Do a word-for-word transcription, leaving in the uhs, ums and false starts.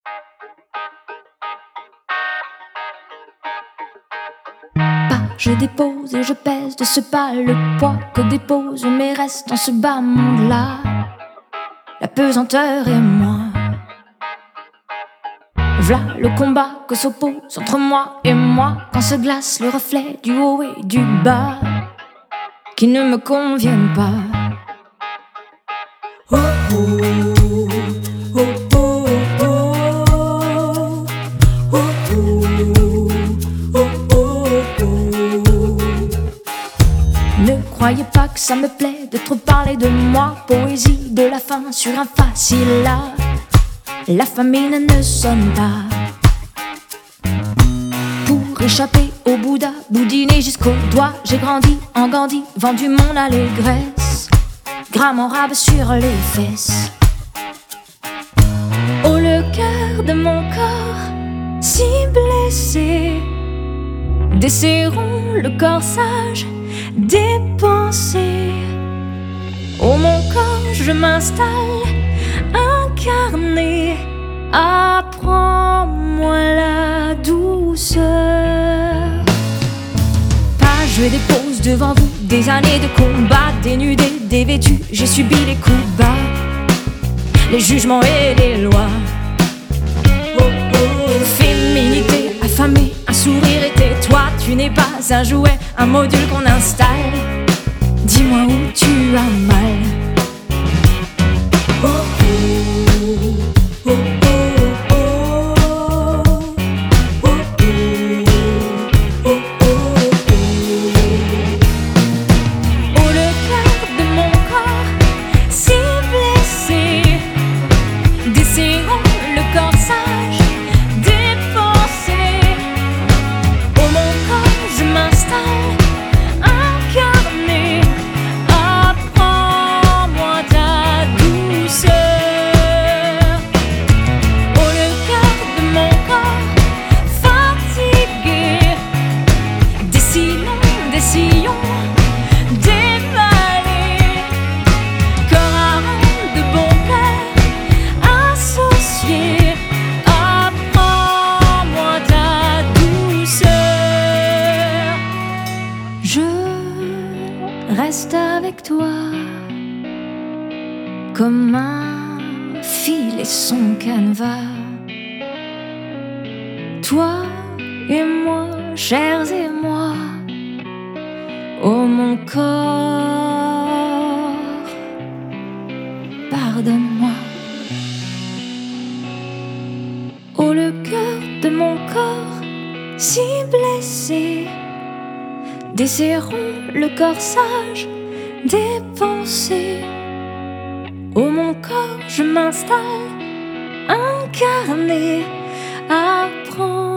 Je dépose et je pèse de ce pas le poids que dépose mes restes dans ce bas monde-là. La pesanteur et moi. V'là le combat que s'oppose entre moi et moi, quand se glace le reflet du haut et du bas qui ne me conviennent pas. Oh oh, oh oh, oh oh, oh oh. Ne croyez pas que ça me plaît de trop parler de moi. Poésie de la fin sur un facile là. La famine ne sonne pas. Pour échapper au Bouddha, boudiner jusqu'au doigt, j'ai grandi en Gandhi, vendu mon allégresse, gramme en rab sur les fesses. Oh le cœur de mon corps, si blessé, desserrons le corsage dépensé. Oh mon corps, je m'installe incarné. Apprends-moi la douceur. Page et dépose devant vous des années de combat, dénudé, dévêtu, j'ai subi les coups bas, les jugements et les lois. Oh, oh. Féminité affamée, un sourire et tais-toi. Tu n'es pas un jouet, un module qu'on installe. Dis-moi où tu as mal. Oh, oh, oh, oh, oh, oh, oh, oh, oh. Oh le cœur de mon corps, si blessé, desserrons le corsage dépensé. Oh mon corps, je m'installe incarné. Apprends-moi ta douceur. Oh le cœur de mon corps, fatigué, des sillons, des sillons dévalés, corps à rein de bon cœur associé. Apprends-moi ta douceur. Je reste avec toi comme un fil et son canevas. Toi et moi, chers et moi. Oh mon corps, pardonne-moi. Oh le cœur de mon corps, si blessé, desserrons le corsage dépensé. Oh mon corps, je m'installe incarné. Apprends